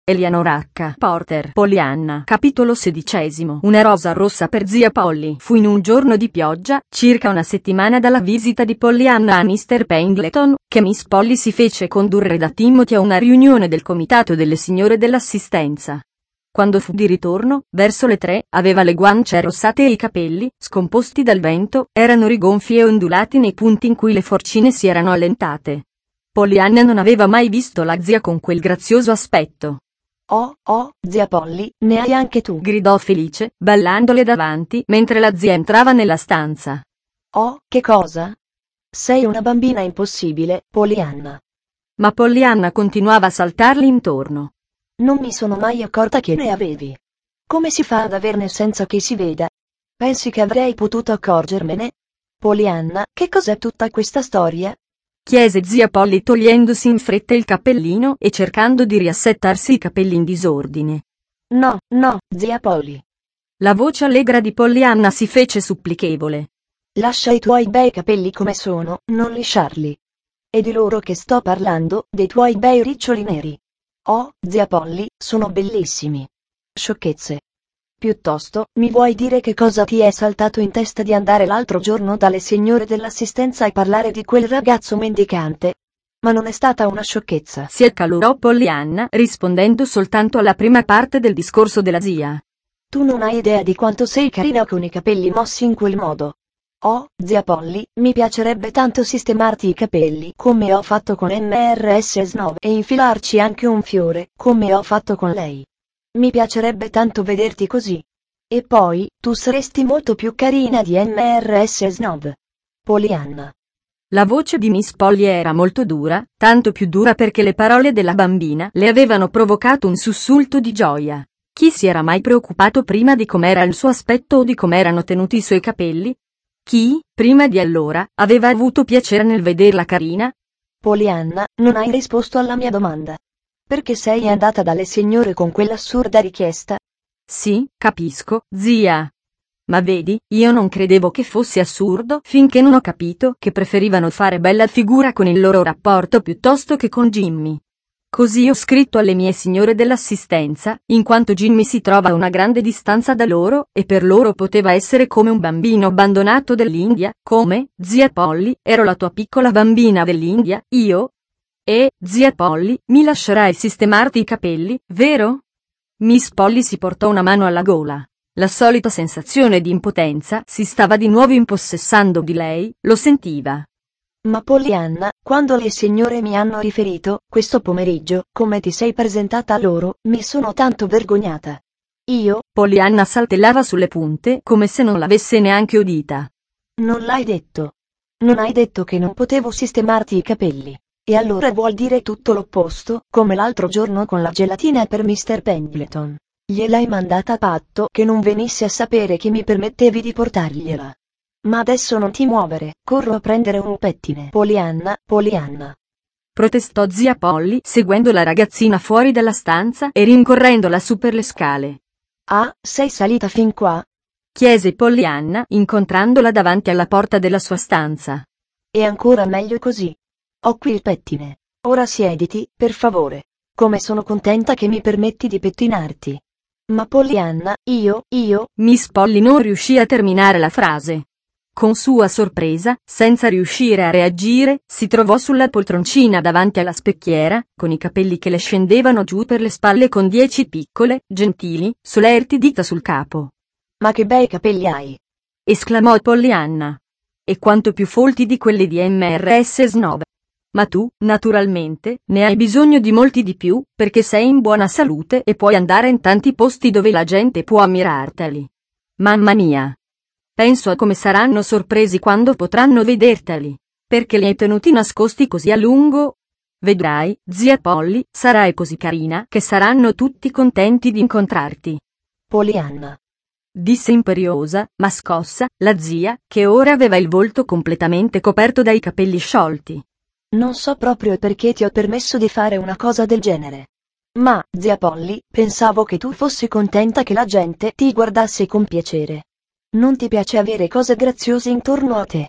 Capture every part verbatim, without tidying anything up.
Eleanor H. Porter. Pollyanna. Capitolo sedicesimo. Una rosa rossa per zia Polly. Fu in un giorno di pioggia, circa una settimana dalla visita di Pollyanna a mister Pendleton, che Miss Polly si fece condurre da Timothy a una riunione del comitato delle signore dell'assistenza. Quando fu di ritorno, verso le tre, aveva le guance arrossate e i capelli, scomposti dal vento, erano rigonfi e ondulati nei punti in cui le forcine si erano allentate. Pollyanna non aveva mai visto la zia con quel grazioso aspetto. Oh, oh, zia Polly, ne hai anche tu? Gridò felice, ballandole davanti, mentre la zia entrava nella stanza. Oh, che cosa? Sei una bambina impossibile, Pollyanna. Ma Pollyanna continuava a saltarle intorno. Non mi sono mai accorta che ne avevi. Come si fa ad averne senza che si veda? Pensi che avrei potuto accorgermene? Pollyanna, che cos'è tutta questa storia? Chiese zia Polly togliendosi in fretta il cappellino e cercando di riassettarsi i capelli in disordine. No, no, zia Polly. La voce allegra di Pollyanna si fece supplichevole. Lascia i tuoi bei capelli come sono, non lisciarli. È di loro che sto parlando, dei tuoi bei riccioli neri. Oh, zia Polly, sono bellissimi. Sciocchezze. Piuttosto, mi vuoi dire che cosa ti è saltato in testa di andare l'altro giorno dalle signore dell'assistenza e parlare di quel ragazzo mendicante? Ma non è stata una sciocchezza. Si accalorò Pollyanna, rispondendo soltanto alla prima parte del discorso della zia. Tu non hai idea di quanto sei carina con i capelli mossi in quel modo. Oh, zia Polly, mi piacerebbe tanto sistemarti i capelli come ho fatto con M R S Snob e infilarci anche un fiore, come ho fatto con lei. Mi piacerebbe tanto vederti così. E poi, tu saresti molto più carina di M R S Snob. Pollyanna. La voce di Miss Polly era molto dura, tanto più dura perché le parole della bambina le avevano provocato un sussulto di gioia. Chi si era mai preoccupato prima di com'era il suo aspetto o di com'erano tenuti i suoi capelli? Chi, prima di allora, aveva avuto piacere nel vederla carina? Pollyanna, non hai risposto alla mia domanda. Perché sei andata dalle signore con quell'assurda richiesta? Sì, capisco, zia. Ma vedi, io non credevo che fosse assurdo finché non ho capito che preferivano fare bella figura con il loro rapporto piuttosto che con Jimmy. Così ho scritto alle mie signore dell'assistenza, in quanto Jimmy si trova a una grande distanza da loro, e per loro poteva essere come un bambino abbandonato dell'India, come, zia Polly, ero la tua piccola bambina dell'India, io? E, zia Polly, mi lascerai sistemarti i capelli, vero? Miss Polly si portò una mano alla gola. La solita sensazione di impotenza si stava di nuovo impossessando di lei, lo sentiva. Ma Pollyanna, quando le signore mi hanno riferito, questo pomeriggio, come ti sei presentata a loro, mi sono tanto vergognata. Io? Pollyanna saltellava sulle punte come se non l'avesse neanche udita. Non l'hai detto. Non hai detto che non potevo sistemarti i capelli. E allora vuol dire tutto l'opposto, come l'altro giorno con la gelatina per mister Pendleton. Gliel'hai mandata a patto che non venisse a sapere che mi permettevi di portargliela. Ma adesso non ti muovere, corro a prendere un pettine. Pollyanna, Pollyanna. Protestò zia Polly, seguendo la ragazzina fuori dalla stanza e rincorrendola su per le scale. Ah, sei salita fin qua? Chiese Pollyanna, incontrandola davanti alla porta della sua stanza. E ancora meglio così. Ho qui il pettine. Ora siediti, per favore. Come sono contenta che mi permetti di pettinarti. Ma Pollyanna, io, io... Miss Polly non riuscì a terminare la frase. Con sua sorpresa, senza riuscire a reagire, si trovò sulla poltroncina davanti alla specchiera, con i capelli che le scendevano giù per le spalle con dieci piccole, gentili, solerti dita sul capo. Ma che bei capelli hai! Esclamò Pollyanna. E quanto più folti di quelli di M R S Snob. Ma tu, naturalmente, ne hai bisogno di molti di più, perché sei in buona salute e puoi andare in tanti posti dove la gente può ammirarteli. Mamma mia! Penso a come saranno sorpresi quando potranno vederteli. Perché li hai tenuti nascosti così a lungo? Vedrai, zia Polly, sarai così carina che saranno tutti contenti di incontrarti. Pollyanna. Disse imperiosa, ma scossa, la zia, che ora aveva il volto completamente coperto dai capelli sciolti. Non so proprio perché ti ho permesso di fare una cosa del genere. Ma, zia Polly, pensavo che tu fossi contenta che la gente ti guardasse con piacere. Non ti piace avere cose graziose intorno a te?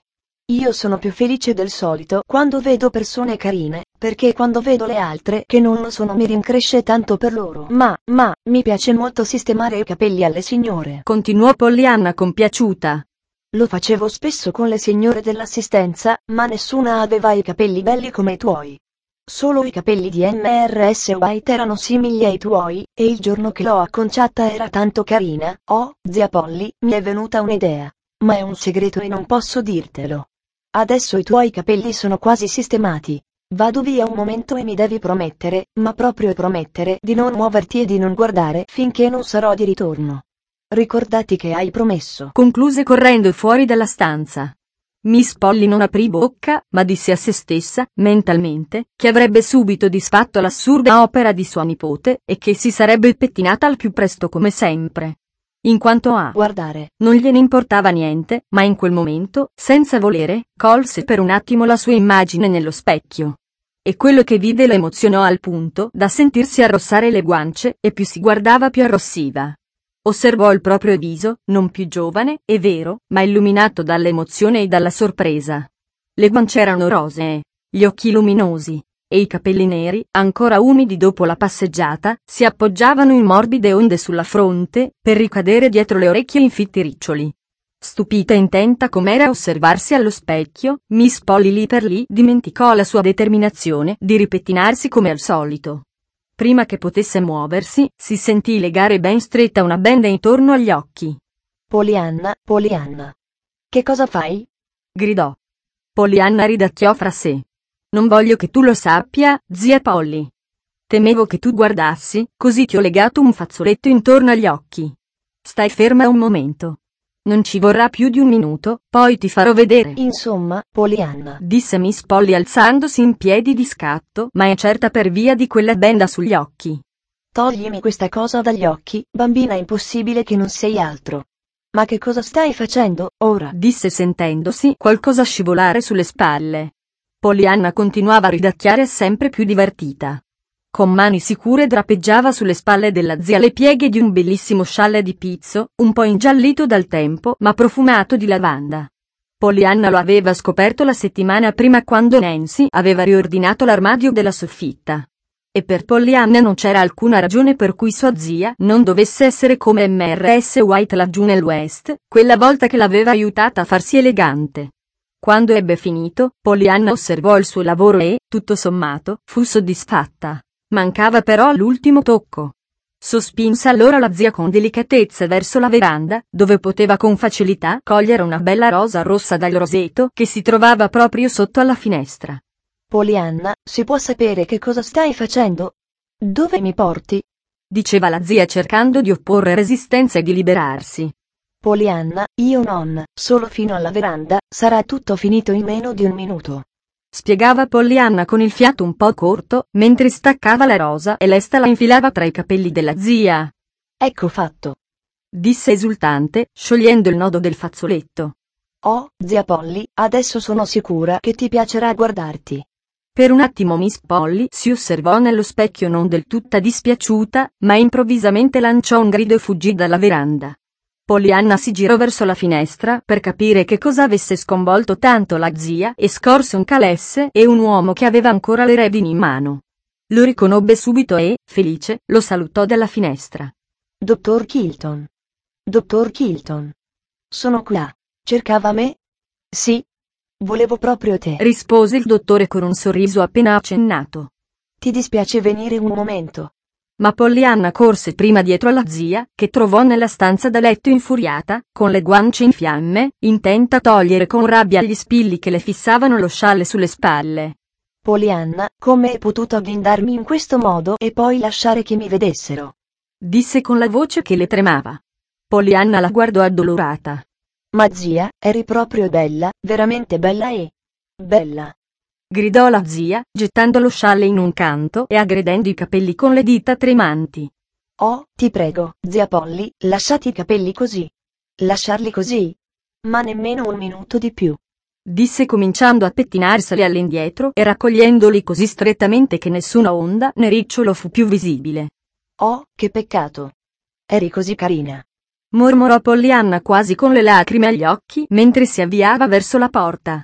Io sono più felice del solito quando vedo persone carine, perché quando vedo le altre che non lo sono mi rincresce tanto per loro. Ma, ma, mi piace molto sistemare i capelli alle signore. Continuò Pollyanna compiaciuta. Lo facevo spesso con le signore dell'assistenza, ma nessuna aveva i capelli belli come i tuoi. Solo i capelli di M R S White erano simili ai tuoi, e il giorno che l'ho acconciata era tanto carina. Oh, zia Polly, mi è venuta un'idea. Ma è un segreto e non posso dirtelo. Adesso i tuoi capelli sono quasi sistemati. Vado via un momento e mi devi promettere, ma proprio promettere, di non muoverti e di non guardare finché non sarò di ritorno. Ricordati che hai promesso. Concluse correndo fuori dalla stanza. Miss Polly non aprì bocca, ma disse a se stessa, mentalmente, che avrebbe subito disfatto l'assurda opera di sua nipote, e che si sarebbe pettinata al più presto come sempre. In quanto a guardare, non gliene importava niente, ma in quel momento, senza volere, colse per un attimo la sua immagine nello specchio. E quello che vide lo emozionò al punto da sentirsi arrossare le guance, e più si guardava più arrossiva. Osservò il proprio viso, non più giovane, è vero, ma illuminato dall'emozione e dalla sorpresa. Le guance erano rosee, gli occhi luminosi, e i capelli neri, ancora umidi dopo la passeggiata, si appoggiavano in morbide onde sulla fronte, per ricadere dietro le orecchie in fitti riccioli. Stupita e intenta com'era a osservarsi allo specchio, Miss Polly lì per lì dimenticò la sua determinazione di ripettinarsi come al solito. Prima che potesse muoversi, si sentì legare ben stretta una benda intorno agli occhi. Pollyanna, Pollyanna. Che cosa fai? Gridò. Pollyanna ridacchiò fra sé. Non voglio che tu lo sappia, zia Polly. Temevo che tu guardassi, così ti ho legato un fazzoletto intorno agli occhi. Stai ferma un momento. Non ci vorrà più di un minuto, poi ti farò vedere. Insomma, Pollyanna, disse Miss Polly alzandosi in piedi di scatto, ma incerta per via di quella benda sugli occhi. Toglimi questa cosa dagli occhi, bambina, impossibile che non sei altro. Ma che cosa stai facendo, ora? Disse sentendosi qualcosa scivolare sulle spalle. Pollyanna continuava a ridacchiare sempre più divertita. Con mani sicure drapeggiava sulle spalle della zia le pieghe di un bellissimo scialle di pizzo, un po' ingiallito dal tempo ma profumato di lavanda. Pollyanna lo aveva scoperto la settimana prima quando Nancy aveva riordinato l'armadio della soffitta. E per Pollyanna non c'era alcuna ragione per cui sua zia non dovesse essere come M R S White laggiù nel West, quella volta che l'aveva aiutata a farsi elegante. Quando ebbe finito, Pollyanna osservò il suo lavoro e, tutto sommato, fu soddisfatta. Mancava però l'ultimo tocco. Sospinse allora la zia con delicatezza verso la veranda, dove poteva con facilità cogliere una bella rosa rossa dal roseto che si trovava proprio sotto alla finestra. Pollyanna, si può sapere che cosa stai facendo? Dove mi porti? Diceva la zia cercando di opporre resistenza e di liberarsi. Pollyanna, io non, solo fino alla veranda, sarà tutto finito in meno di un minuto. Spiegava Pollyanna con il fiato un po' corto, mentre staccava la rosa e lesta la infilava tra i capelli della zia. Ecco fatto. Disse esultante, sciogliendo il nodo del fazzoletto. Oh, zia Polly, adesso sono sicura che ti piacerà guardarti. Per un attimo Miss Polly si osservò nello specchio non del tutta dispiaciuta, ma improvvisamente lanciò un grido e fuggì dalla veranda. Pollyanna si girò verso la finestra per capire che cosa avesse sconvolto tanto la zia e scorse un calesse e un uomo che aveva ancora le redini in mano. Lo riconobbe subito e, felice, lo salutò dalla finestra. Dottor Kilton. Dottor Kilton. Sono qua. Cercava me? Sì. Volevo proprio te. Rispose il dottore con un sorriso appena accennato. Ti dispiace venire un momento? Ma Pollyanna corse prima dietro alla zia, che trovò nella stanza da letto infuriata, con le guance in fiamme, intenta a togliere con rabbia gli spilli che le fissavano lo scialle sulle spalle. Pollyanna, come hai potuto aggrindarmi in questo modo e poi lasciare che mi vedessero? Disse con la voce che le tremava. Pollyanna la guardò addolorata. Ma zia, eri proprio bella, veramente bella e... bella. Gridò la zia, gettando lo scialle in un canto e aggredendo i capelli con le dita tremanti. Oh, ti prego, zia Polly, lasciati i capelli così. Lasciarli così? Ma nemmeno un minuto di più. Disse cominciando a pettinarseli all'indietro e raccogliendoli così strettamente che nessuna onda né ricciolo fu più visibile. Oh, che peccato. Eri così carina. Mormorò Pollyanna quasi con le lacrime agli occhi mentre si avviava verso la porta.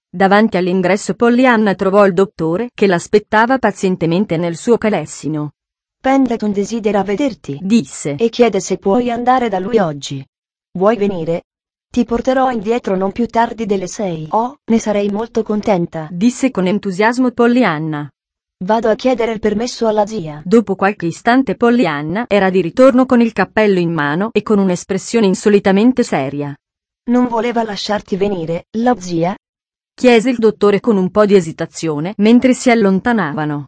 Davanti all'ingresso Pollyanna trovò il dottore che l'aspettava pazientemente nel suo calessino. Pendleton desidera vederti, disse, e chiede se puoi andare da lui oggi. Vuoi venire? Ti porterò indietro non più tardi delle sei. Oh, ne sarei molto contenta, disse con entusiasmo Pollyanna. Vado a chiedere il permesso alla zia. Dopo qualche istante Pollyanna era di ritorno con il cappello in mano e con un'espressione insolitamente seria. Non voleva lasciarti venire, la zia? Chiese il dottore con un po' di esitazione mentre si allontanavano.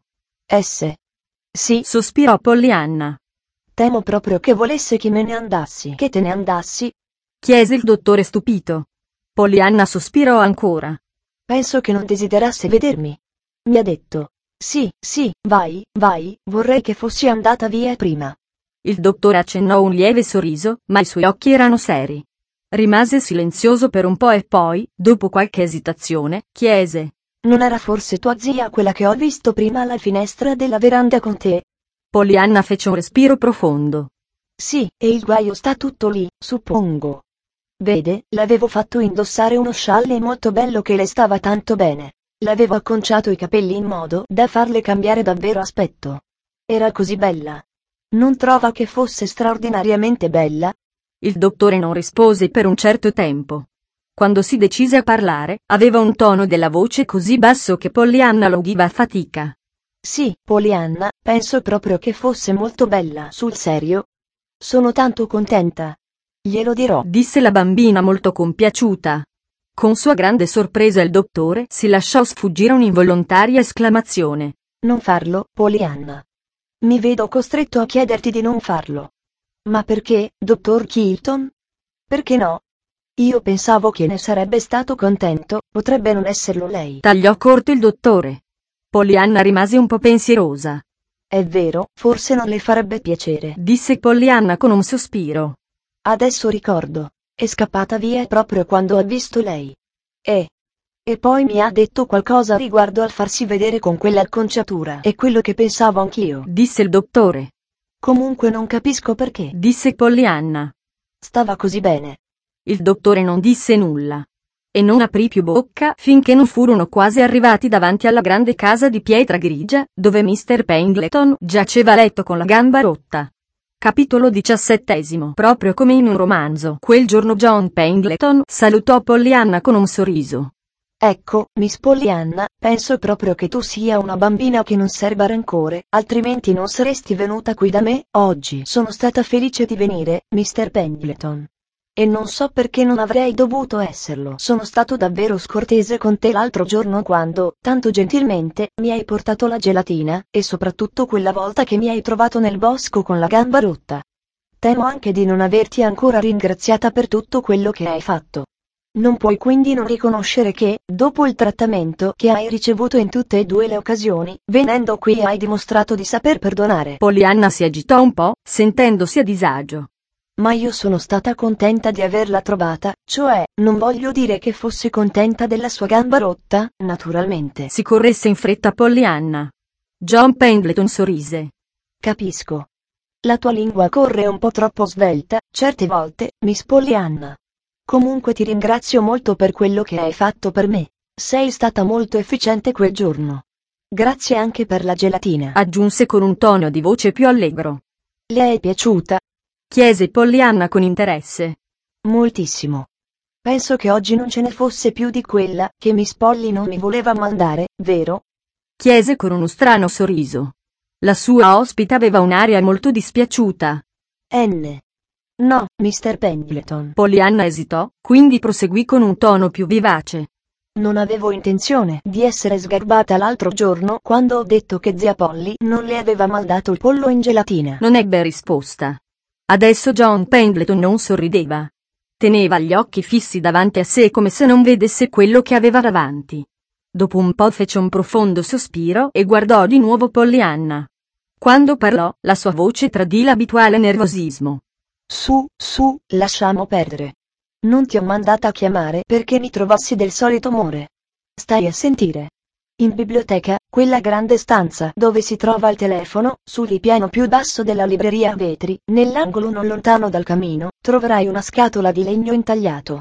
S. Sì, sospirò Pollyanna. Temo proprio che volesse che me ne andassi. Che te ne andassi? Chiese il dottore stupito. Pollyanna sospirò ancora. Penso che non desiderasse vedermi. Mi ha detto. Sì, sì, vai, vai, vorrei che fossi andata via prima. Il dottore accennò un lieve sorriso, ma i suoi occhi erano seri. Rimase silenzioso per un po' e poi, dopo qualche esitazione, chiese. Non era forse tua zia quella che ho visto prima alla finestra della veranda con te? Pollyanna fece un respiro profondo. Sì, e il guaio sta tutto lì, suppongo. Vede, l'avevo fatto indossare uno scialle molto bello che le stava tanto bene. L'avevo acconciato i capelli in modo da farle cambiare davvero aspetto. Era così bella. Non trova che fosse straordinariamente bella? Il dottore non rispose per un certo tempo. Quando si decise a parlare, aveva un tono della voce così basso che Pollyanna lo udiva a fatica. Sì, Pollyanna, penso proprio che fosse molto bella. Sul serio? Sono tanto contenta. Glielo dirò, disse la bambina molto compiaciuta. Con sua grande sorpresa il dottore si lasciò sfuggire un'involontaria esclamazione. Non farlo, Pollyanna. Mi vedo costretto a chiederti di non farlo. Ma perché, dottor Kilton? Perché no? Io pensavo che ne sarebbe stato contento, potrebbe non esserlo lei. Tagliò corto il dottore. Pollyanna rimase un po' pensierosa. È vero, forse non le farebbe piacere, disse Pollyanna con un sospiro. Adesso ricordo. È scappata via proprio quando ha visto lei. E... E poi mi ha detto qualcosa riguardo al farsi vedere con quell'acconciatura. È quello che pensavo anch'io, disse il dottore. Comunque non capisco perché, disse Pollyanna. Stava così bene. Il dottore non disse nulla. E non aprì più bocca finché non furono quasi arrivati davanti alla grande casa di pietra grigia, dove mister Pendleton giaceva a letto con la gamba rotta. Capitolo diciassettesimo. Proprio come in un romanzo, quel giorno John Pendleton salutò Pollyanna con un sorriso. Ecco, Miss Pollyanna, penso proprio che tu sia una bambina che non serba rancore, altrimenti non saresti venuta qui da me, oggi. Sono stata felice di venire, mister Pendleton. E non so perché non avrei dovuto esserlo. Sono stato davvero scortese con te l'altro giorno quando, tanto gentilmente, mi hai portato la gelatina, e soprattutto quella volta che mi hai trovato nel bosco con la gamba rotta. Temo anche di non averti ancora ringraziata per tutto quello che hai fatto. Non puoi quindi non riconoscere che, dopo il trattamento che hai ricevuto in tutte e due le occasioni, venendo qui hai dimostrato di saper perdonare. Pollyanna si agitò un po', sentendosi a disagio. Ma io sono stata contenta di averla trovata, cioè, non voglio dire che fossi contenta della sua gamba rotta, naturalmente. Si corresse in fretta Pollyanna. John Pendleton sorrise. Capisco. La tua lingua corre un po' troppo svelta, certe volte, Miss Pollyanna. Comunque ti ringrazio molto per quello che hai fatto per me. Sei stata molto efficiente quel giorno. Grazie anche per la gelatina, aggiunse con un tono di voce più allegro. Le è piaciuta? Chiese Pollyanna con interesse. Moltissimo. Penso che oggi non ce ne fosse più di quella che Miss Polly non mi voleva mandare, vero? Chiese con uno strano sorriso. La sua ospite aveva un'aria molto dispiaciuta. N. No, mister Pendleton. Pollyanna esitò, quindi proseguì con un tono più vivace. Non avevo intenzione di essere sgarbata l'altro giorno quando ho detto che zia Polly non le aveva mandato il pollo in gelatina. Non ebbe risposta. Adesso John Pendleton non sorrideva. Teneva gli occhi fissi davanti a sé come se non vedesse quello che aveva davanti. Dopo un po' fece un profondo sospiro e guardò di nuovo Pollyanna. Quando parlò, la sua voce tradì l'abituale nervosismo. Su, su, lasciamo perdere. Non ti ho mandata a chiamare perché mi trovassi del solito umore. Stai a sentire. In biblioteca, quella grande stanza dove si trova il telefono, sul piano più basso della libreria a vetri, nell'angolo non lontano dal camino, troverai una scatola di legno intagliato.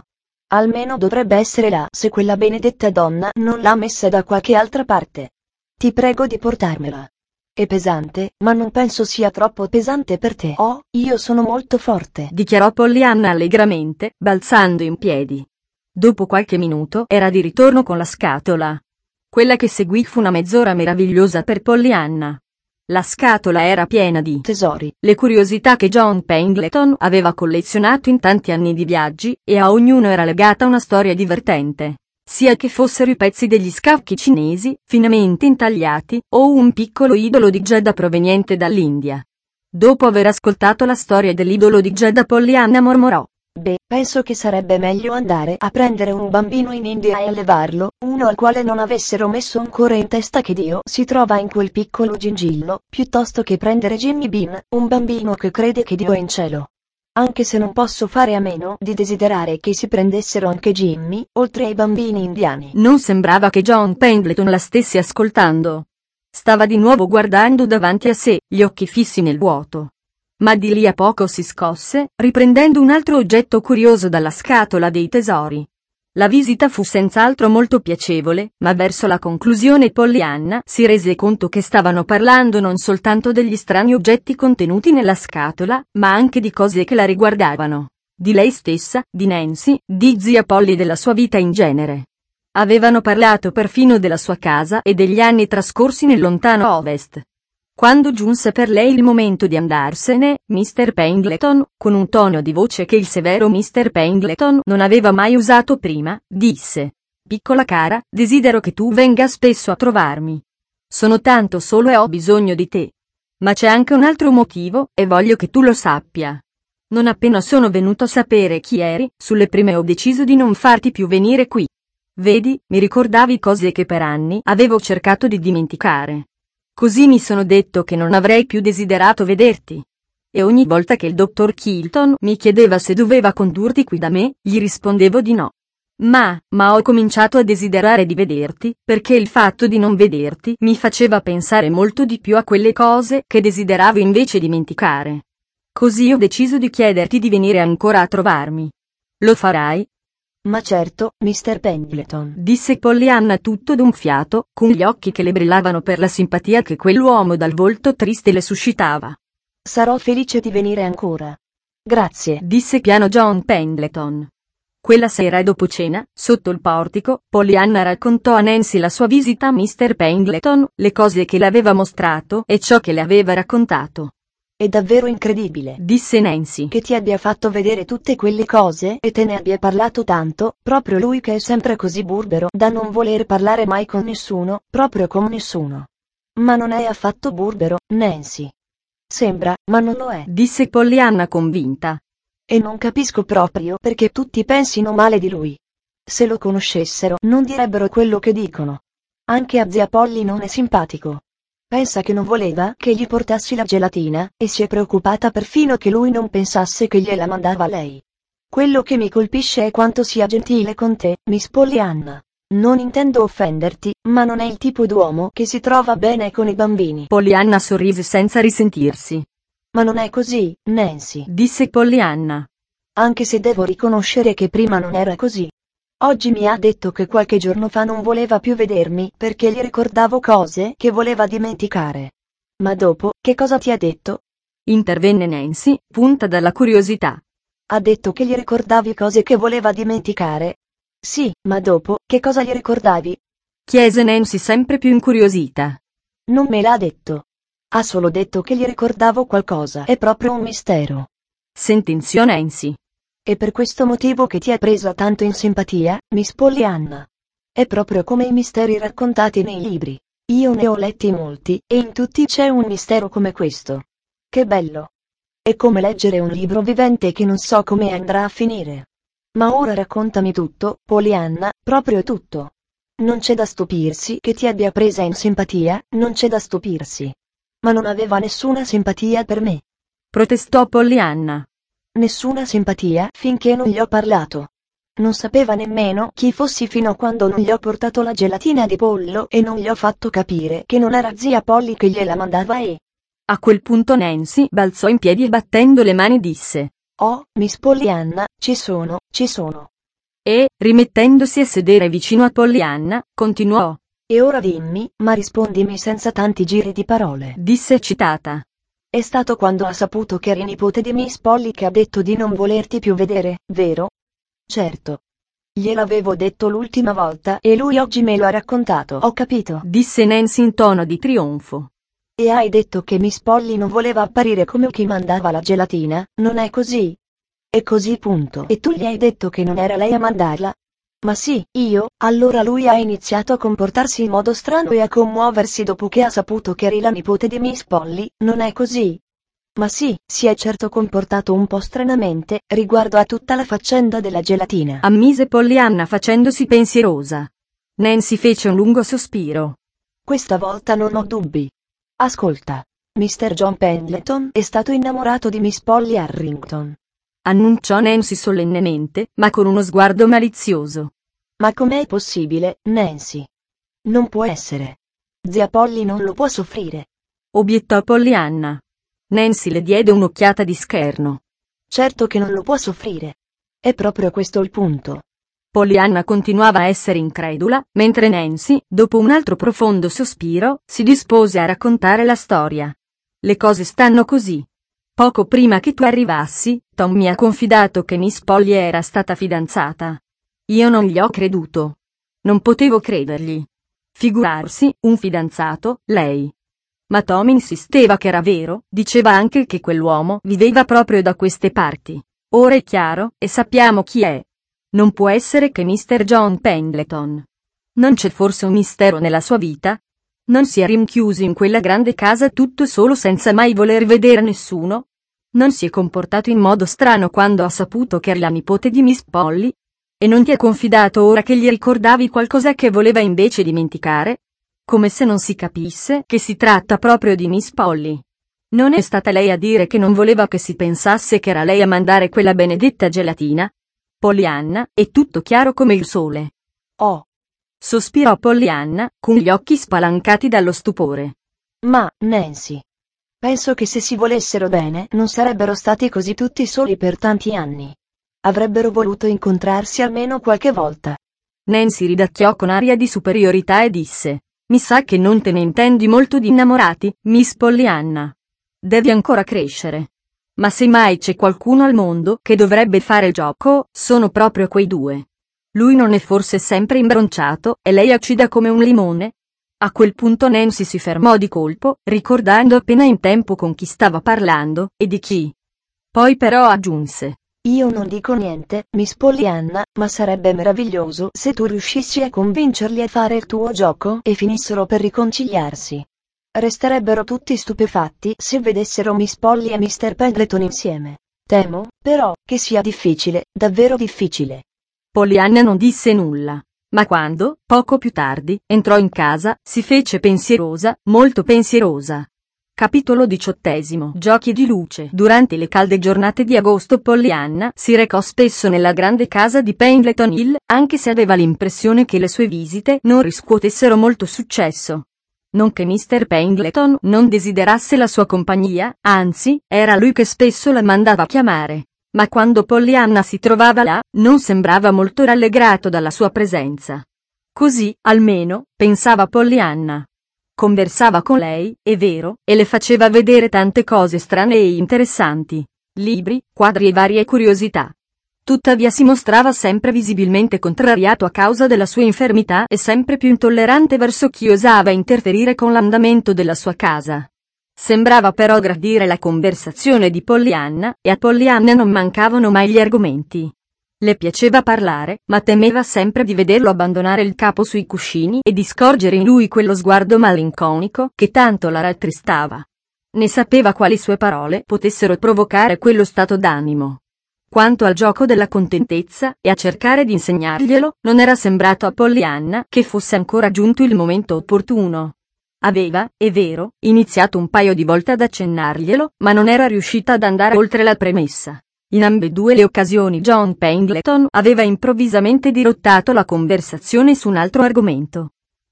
Almeno dovrebbe essere là se quella benedetta donna non l'ha messa da qualche altra parte. Ti prego di portarmela. È pesante, ma non penso sia troppo pesante per te. Oh, io sono molto forte, dichiarò Pollyanna allegramente, balzando in piedi. Dopo qualche minuto era di ritorno con la scatola. Quella che seguì fu una mezz'ora meravigliosa per Pollyanna. La scatola era piena di tesori, le curiosità che John Pendleton aveva collezionato in tanti anni di viaggi, e a ognuno era legata una storia divertente, sia che fossero i pezzi degli scacchi cinesi, finemente intagliati, o un piccolo idolo di Jeddah proveniente dall'India. Dopo aver ascoltato la storia dell'idolo di Jeddah, Pollyanna mormorò: beh, penso che sarebbe meglio andare a prendere un bambino in India e allevarlo, uno al quale non avessero messo ancora in testa che Dio si trova in quel piccolo gingillo, piuttosto che prendere Jimmy Bean, un bambino che crede che Dio è in cielo. Anche se non posso fare a meno di desiderare che si prendessero anche Jimmy, oltre ai bambini indiani. Non sembrava che John Pendleton la stesse ascoltando. Stava di nuovo guardando davanti a sé, gli occhi fissi nel vuoto. Ma di lì a poco si scosse, riprendendo un altro oggetto curioso dalla scatola dei tesori. La visita fu senz'altro molto piacevole, ma verso la conclusione Pollyanna si rese conto che stavano parlando non soltanto degli strani oggetti contenuti nella scatola, ma anche di cose che la riguardavano. Di lei stessa, di Nancy, di zia Polly e della sua vita in genere. Avevano parlato perfino della sua casa e degli anni trascorsi nel lontano Ovest. Quando giunse per lei il momento di andarsene, mister Pendleton, con un tono di voce che il severo mister Pendleton non aveva mai usato prima, disse: «Piccola cara, desidero che tu venga spesso a trovarmi. Sono tanto solo e ho bisogno di te. Ma c'è anche un altro motivo, e voglio che tu lo sappia. Non appena sono venuto a sapere chi eri, sulle prime ho deciso di non farti più venire qui. Vedi, mi ricordavi cose che per anni avevo cercato di dimenticare. Così mi sono detto che non avrei più desiderato vederti. E ogni volta che il dottor Kilton mi chiedeva se doveva condurti qui da me, gli rispondevo di no. Ma, ma ho cominciato a desiderare di vederti, perché il fatto di non vederti mi faceva pensare molto di più a quelle cose che desideravo invece dimenticare. Così ho deciso di chiederti di venire ancora a trovarmi. Lo farai?» «Ma certo, mister Pendleton», disse Pollyanna tutto d'un fiato, con gli occhi che le brillavano per la simpatia che quell'uomo dal volto triste le suscitava. «Sarò felice di venire ancora. Grazie», disse piano John Pendleton. Quella sera e dopo cena, sotto il portico, Pollyanna raccontò a Nancy la sua visita a mister Pendleton, le cose che le aveva mostrato e ciò che le aveva raccontato. «È davvero incredibile», disse Nancy, «che ti abbia fatto vedere tutte quelle cose e te ne abbia parlato tanto, proprio lui che è sempre così burbero da non voler parlare mai con nessuno, proprio con nessuno. Ma non è affatto burbero, Nancy. Sembra, ma non lo è», disse Pollyanna convinta. «E non capisco proprio perché tutti pensino male di lui. Se lo conoscessero non direbbero quello che dicono. Anche a zia Polly non è simpatico. Pensa che non voleva che gli portassi la gelatina, e si è preoccupata perfino che lui non pensasse che gliela mandava lei. Quello che mi colpisce è quanto sia gentile con te, Miss Pollyanna. Non intendo offenderti, ma non è il tipo d'uomo che si trova bene con i bambini». Pollyanna sorrise senza risentirsi. «Ma non è così, Nancy», disse Pollyanna. «Anche se devo riconoscere che prima non era così. Oggi mi ha detto che qualche giorno fa non voleva più vedermi perché gli ricordavo cose che voleva dimenticare. Ma dopo, che cosa ti ha detto?» intervenne Nancy, punta dalla curiosità. «Ha detto che gli ricordavi cose che voleva dimenticare?» «Sì, ma dopo, che cosa gli ricordavi?» chiese Nancy sempre più incuriosita. «Non me l'ha detto. Ha solo detto che gli ricordavo qualcosa. È proprio un mistero», sentenziò Nancy. «È per questo motivo che ti ha presa tanto in simpatia, Miss Pollyanna. È proprio come i misteri raccontati nei libri. Io ne ho letti molti, e in tutti c'è un mistero come questo. Che bello! È come leggere un libro vivente che non so come andrà a finire. Ma ora raccontami tutto, Pollyanna, proprio tutto. Non c'è da stupirsi che ti abbia presa in simpatia, non c'è da stupirsi. Ma non aveva nessuna simpatia per me», protestò Pollyanna. «Nessuna simpatia finché non gli ho parlato. Non sapeva nemmeno chi fossi fino a quando non gli ho portato la gelatina di pollo e non gli ho fatto capire che non era zia Polly che gliela mandava e…» A quel punto Nancy balzò in piedi e battendo le mani disse: «Oh, Miss Pollyanna, ci sono, ci sono». e, rimettendosi a sedere vicino a Pollyanna, continuò. E ora dimmi, ma rispondimi senza tanti giri di parole. Disse eccitata. È stato quando ha saputo che eri nipote di Miss Polly che ha detto di non volerti più vedere, vero? Certo. Gliel'avevo detto l'ultima volta e lui oggi me lo ha raccontato, ho capito. Disse Nancy in tono di trionfo. E hai detto che Miss Polly non voleva apparire come chi mandava la gelatina, non è così? È così punto. E tu gli hai detto che non era lei a mandarla? Ma sì, io, allora lui ha iniziato a comportarsi in modo strano e a commuoversi dopo che ha saputo che eri la nipote di Miss Polly, non è così? Ma sì, si è certo comportato un po' stranamente, riguardo a tutta la faccenda della gelatina. Ammise Pollyanna facendosi pensierosa. Nancy fece un lungo sospiro. Questa volta non ho dubbi. Ascolta. mister John Pendleton è stato innamorato di Miss Polly Harrington. Annunciò Nancy solennemente, ma con uno sguardo malizioso. Ma com'è possibile, Nancy? Non può essere. Zia Polly non lo può soffrire. Obiettò Pollyanna. Nancy le diede un'occhiata di scherno. Certo che non lo può soffrire. È proprio questo il punto. Pollyanna continuava a essere incredula, mentre Nancy, dopo un altro profondo sospiro, si dispose a raccontare la storia. Le cose stanno così. Poco prima che tu arrivassi, Tom mi ha confidato che Miss Polly era stata fidanzata. Io non gli ho creduto. Non potevo credergli. Figurarsi, un fidanzato, lei. Ma Tom insisteva che era vero, diceva anche che quell'uomo viveva proprio da queste parti. Ora è chiaro, e sappiamo chi è. Non può essere che mister John Pendleton. Non c'è forse un mistero nella sua vita? Non si è rinchiuso in quella grande casa tutto solo senza mai voler vedere nessuno? Non si è comportato in modo strano quando ha saputo che eri la nipote di Miss Polly? E non ti ha confidato ora che gli ricordavi qualcosa che voleva invece dimenticare? Come se non si capisse che si tratta proprio di Miss Polly. Non è stata lei a dire che non voleva che si pensasse che era lei a mandare quella benedetta gelatina? Pollyanna, è tutto chiaro come il sole. Oh. Sospirò Pollyanna, con gli occhi spalancati dallo stupore. Ma, Nancy. Penso che se si volessero bene non sarebbero stati così tutti soli per tanti anni. Avrebbero voluto incontrarsi almeno qualche volta. Nancy ridacchiò con aria di superiorità e disse. Mi sa che non te ne intendi molto di innamorati, Miss Pollyanna. Devi ancora crescere. Ma se mai c'è qualcuno al mondo che dovrebbe fare il gioco, sono proprio quei due. Lui non è forse sempre imbronciato, e lei acida come un limone? A quel punto Nancy si fermò di colpo, ricordando appena in tempo con chi stava parlando, e di chi. Poi però aggiunse. Io non dico niente, Miss Pollyanna, ma sarebbe meraviglioso se tu riuscissi a convincerli a fare il tuo gioco e finissero per riconciliarsi. Resterebbero tutti stupefatti se vedessero Miss Polly e mister Pendleton insieme. Temo, però, che sia difficile, davvero difficile. Pollyanna non disse nulla. Ma quando, poco più tardi, entrò in casa, si fece pensierosa, molto pensierosa. Capitolo diciottesimo. Giochi di luce. Durante le calde giornate di agosto Pollyanna si recò spesso nella grande casa di Pendleton Hill, anche se aveva l'impressione che le sue visite non riscuotessero molto successo. Non che mister Pendleton non desiderasse la sua compagnia, anzi, era lui che spesso la mandava a chiamare. Ma quando Pollyanna si trovava là, non sembrava molto rallegrato dalla sua presenza. Così, almeno, pensava Pollyanna. Conversava con lei, è vero, e le faceva vedere tante cose strane e interessanti. Libri, quadri e varie curiosità. Tuttavia si mostrava sempre visibilmente contrariato a causa della sua infermità e sempre più intollerante verso chi osava interferire con l'andamento della sua casa. Sembrava però gradire la conversazione di Pollyanna, e a Pollyanna non mancavano mai gli argomenti. Le piaceva parlare, ma temeva sempre di vederlo abbandonare il capo sui cuscini e di scorgere in lui quello sguardo malinconico che tanto la rattristava. Ne sapeva quali sue parole potessero provocare quello stato d'animo. Quanto al gioco della contentezza, e a cercare di insegnarglielo, non era sembrato a Pollyanna che fosse ancora giunto il momento opportuno. Aveva, è vero, iniziato un paio di volte ad accennarglielo, ma non era riuscita ad andare oltre la premessa. In ambedue le occasioni John Pendleton aveva improvvisamente dirottato la conversazione su un altro argomento.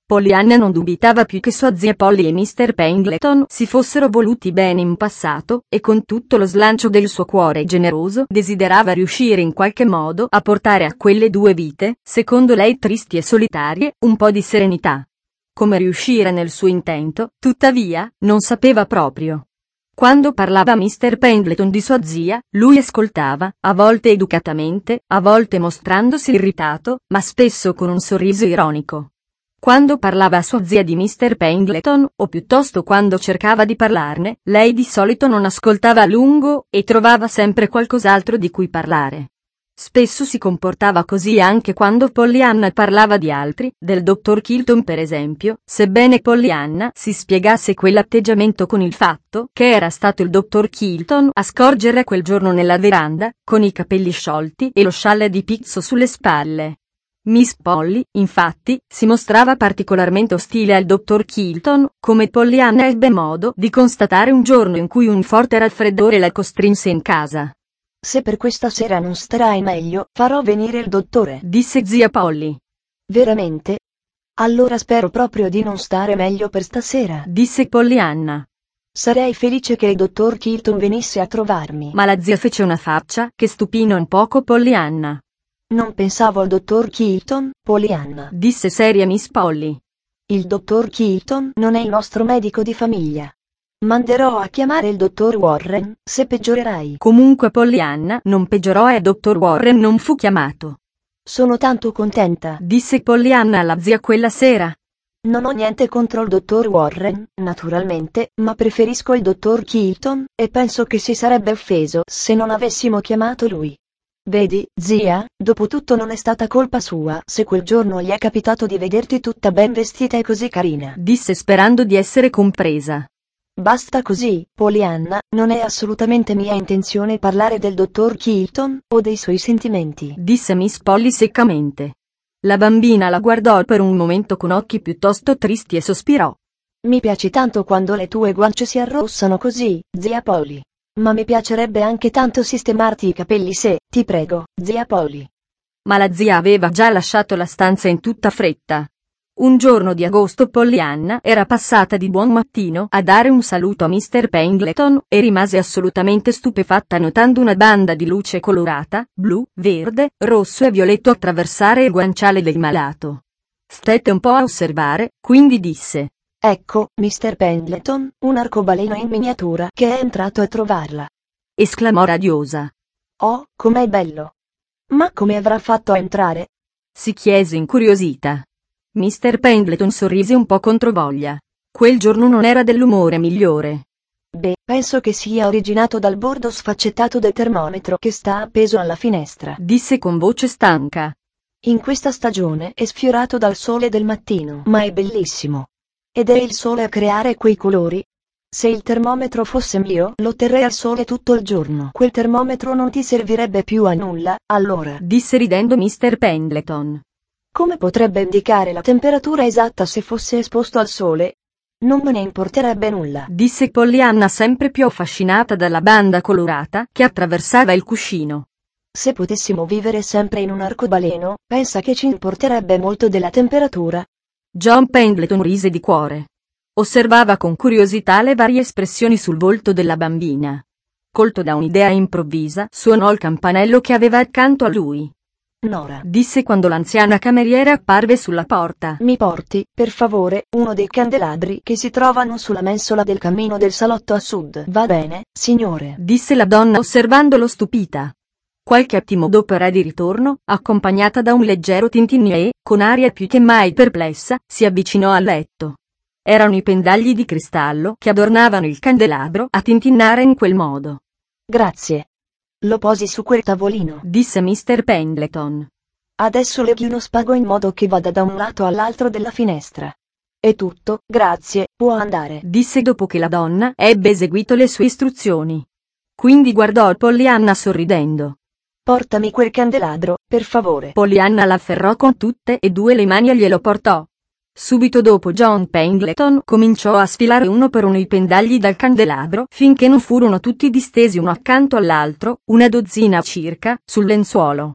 Pollyanna non dubitava più che sua zia Polly e mister Pendleton si fossero voluti bene in passato, e con tutto lo slancio del suo cuore generoso desiderava riuscire in qualche modo a portare a quelle due vite, secondo lei tristi e solitarie, un po' di serenità. Come riuscire nel suo intento, tuttavia, non sapeva proprio. Quando parlava mister Pendleton di sua zia, lui ascoltava, a volte educatamente, a volte mostrandosi irritato, ma spesso con un sorriso ironico. Quando parlava a sua zia di mister Pendleton, o piuttosto quando cercava di parlarne, lei di solito non ascoltava a lungo, e trovava sempre qualcos'altro di cui parlare. Spesso si comportava così anche quando Pollyanna parlava di altri, del dottor Kilton per esempio, sebbene Pollyanna si spiegasse quell'atteggiamento con il fatto che era stato il dottor Kilton a scorgere quel giorno nella veranda, con i capelli sciolti e lo scialle di pizzo sulle spalle. Miss Polly, infatti, si mostrava particolarmente ostile al dottor Kilton, come Pollyanna ebbe modo di constatare un giorno in cui un forte raffreddore la costrinse in casa. Se per questa sera non starai meglio, farò venire il dottore, disse zia Polly. Veramente? Allora spero proprio di non stare meglio per stasera, disse Pollyanna. Sarei felice che il dottor Kilton venisse a trovarmi. Ma la zia fece una faccia che stupì non poco Pollyanna. Non pensavo al dottor Kilton, Pollyanna, disse seria Miss Polly. Il dottor Kilton non è il nostro medico di famiglia. Manderò a chiamare il dottor Warren, se peggiorerai. Comunque Pollyanna non peggiorò e il dottor Warren non fu chiamato. Sono tanto contenta, disse Pollyanna alla zia quella sera. Non ho niente contro il dottor Warren, naturalmente, ma preferisco il dottor Kilton, e penso che si sarebbe offeso se non avessimo chiamato lui. Vedi, zia, dopotutto non è stata colpa sua se quel giorno gli è capitato di vederti tutta ben vestita e così carina, disse sperando di essere compresa. Basta così, Pollyanna, non è assolutamente mia intenzione parlare del dottor Kilton, o dei suoi sentimenti, disse Miss Polly seccamente. La bambina la guardò per un momento con occhi piuttosto tristi e sospirò. Mi piaci tanto quando le tue guance si arrossano così, zia Polly. Ma mi piacerebbe anche tanto sistemarti i capelli se, ti prego, zia Polly. Ma la zia aveva già lasciato la stanza in tutta fretta. Un giorno di agosto Pollyanna era passata di buon mattino a dare un saluto a mister Pendleton, e rimase assolutamente stupefatta notando una banda di luce colorata, blu, verde, rosso e violetto attraversare il guanciale del malato. Stette un po' a osservare, quindi disse. Ecco, mister Pendleton, un arcobaleno in miniatura che è entrato a trovarla. Esclamò radiosa. Oh, com'è bello! Ma come avrà fatto a entrare? Si chiese incuriosita. mister Pendleton sorrise un po' controvoglia. Quel giorno non era dell'umore migliore. Beh, penso che sia originato dal bordo sfaccettato del termometro che sta appeso alla finestra, disse con voce stanca. In questa stagione è sfiorato dal sole del mattino, ma è bellissimo. Ed è il sole a creare quei colori? Se il termometro fosse mio, lo terrei al sole tutto il giorno. Quel termometro non ti servirebbe più a nulla, allora, disse ridendo mister Pendleton. Come potrebbe indicare la temperatura esatta se fosse esposto al sole? Non me ne importerebbe nulla, disse Pollyanna sempre più affascinata dalla banda colorata che attraversava il cuscino. Se potessimo vivere sempre in un arcobaleno, pensa che ci importerebbe molto della temperatura? John Pendleton rise di cuore. Osservava con curiosità le varie espressioni sul volto della bambina. Colto da un'idea improvvisa, suonò il campanello che aveva accanto a lui. Nora, disse quando l'anziana cameriera apparve sulla porta. Mi porti, per favore, uno dei candelabri che si trovano sulla mensola del camino del salotto a sud. Va bene, signore, disse la donna osservandolo stupita. Qualche attimo dopo era di ritorno, accompagnata da un leggero tintinnio e, con aria più che mai perplessa, si avvicinò al letto. Erano i pendagli di cristallo che adornavano il candelabro a tintinnare in quel modo. Grazie. Lo posi su quel tavolino, disse mister Pendleton. Adesso leghi uno spago in modo che vada da un lato all'altro della finestra. È tutto, grazie, può andare, disse dopo che la donna ebbe eseguito le sue istruzioni. Quindi guardò Pollyanna sorridendo. Portami quel candelabro, per favore. Pollyanna l'afferrò con tutte e due le mani e glielo portò. Subito dopo John Pendleton cominciò a sfilare uno per uno i pendagli dal candelabro finché non furono tutti distesi uno accanto all'altro, una dozzina circa, sul lenzuolo.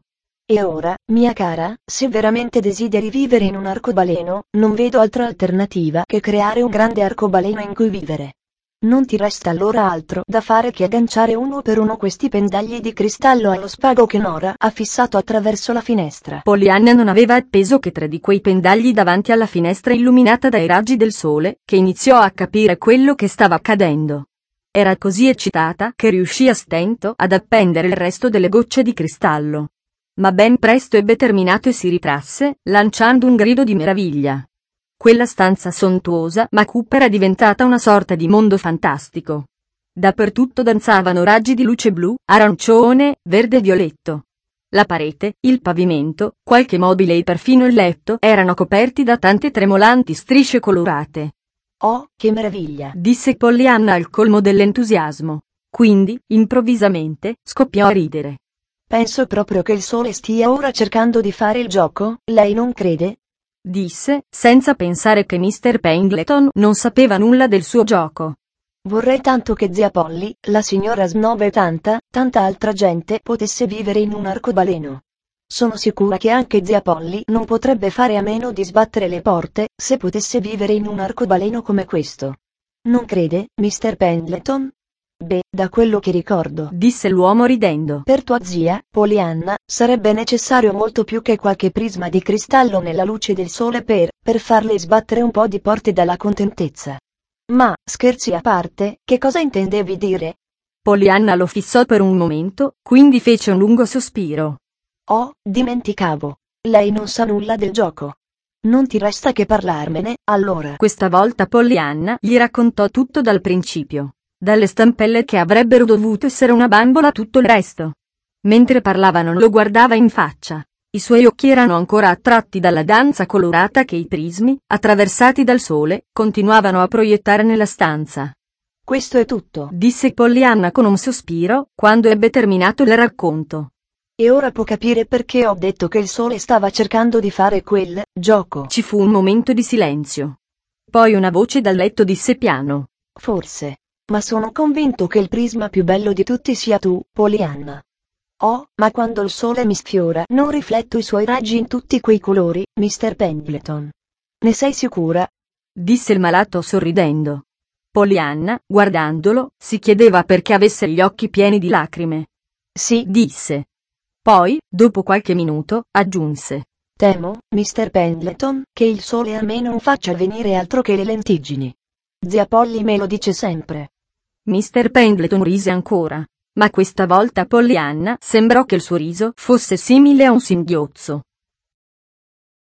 E ora, mia cara, se veramente desideri vivere in un arcobaleno, non vedo altra alternativa che creare un grande arcobaleno in cui vivere. Non ti resta allora altro da fare che agganciare uno per uno questi pendagli di cristallo allo spago che Nora ha fissato attraverso la finestra. Pollyanna non aveva appeso che tre di quei pendagli davanti alla finestra illuminata dai raggi del sole, che iniziò a capire quello che stava accadendo. Era così eccitata che riuscì a stento ad appendere il resto delle gocce di cristallo. Ma ben presto ebbe terminato e si ritrasse, lanciando un grido di meraviglia. Quella stanza sontuosa ma cupa era diventata una sorta di mondo fantastico. Dappertutto danzavano raggi di luce blu, arancione, verde e violetto. La parete, il pavimento, qualche mobile e perfino il letto erano coperti da tante tremolanti strisce colorate. Oh, che meraviglia! Disse Pollyanna al colmo dell'entusiasmo. Quindi, improvvisamente, scoppiò a ridere. Penso proprio che il sole stia ora cercando di fare il gioco, lei non crede? Disse, senza pensare che mister Pendleton non sapeva nulla del suo gioco. Vorrei tanto che zia Polly, la signora Snob e tanta, tanta altra gente potesse vivere in un arcobaleno. Sono sicura che anche zia Polly non potrebbe fare a meno di sbattere le porte, se potesse vivere in un arcobaleno come questo. Non crede, mister Pendleton? Beh, da quello che ricordo, Disse l'uomo ridendo. per tua zia, Pollyanna, sarebbe necessario molto più che qualche prisma di cristallo nella luce del sole per, per farle sbattere un po' di porte dalla contentezza. Ma, scherzi a parte, che cosa intendevi dire? Pollyanna lo fissò per un momento, quindi fece un lungo sospiro. Oh, dimenticavo. Lei non sa nulla del gioco. Non ti resta che parlarmene, allora. Questa volta Pollyanna gli raccontò tutto dal principio. Dalle stampelle che avrebbero dovuto essere una bambola a tutto il resto. Mentre parlavano lo guardava in faccia. I suoi occhi erano ancora attratti dalla danza colorata che i prismi, attraversati dal sole, continuavano a proiettare nella stanza. Questo è tutto. Disse Pollyanna con un sospiro, quando ebbe terminato il racconto. E ora può capire perché ho detto che il sole stava cercando di fare quel gioco. Ci fu un momento di silenzio. Poi una voce dal letto disse piano. Forse. Ma sono convinto che il prisma più bello di tutti sia tu, Pollyanna. Oh, ma quando il sole mi sfiora non rifletto i suoi raggi in tutti quei colori, mister Pendleton. Ne sei sicura? Disse il malato sorridendo. Pollyanna, guardandolo, si chiedeva perché avesse gli occhi pieni di lacrime. Sì, Disse. Poi, dopo qualche minuto, aggiunse. temo, mister Pendleton, che il a me non faccia venire altro che le lentiggini. Zia Polly me lo dice sempre. mister Pendleton rise ancora, ma questa volta a Pollyanna sembrò che il suo riso fosse simile a un singhiozzo.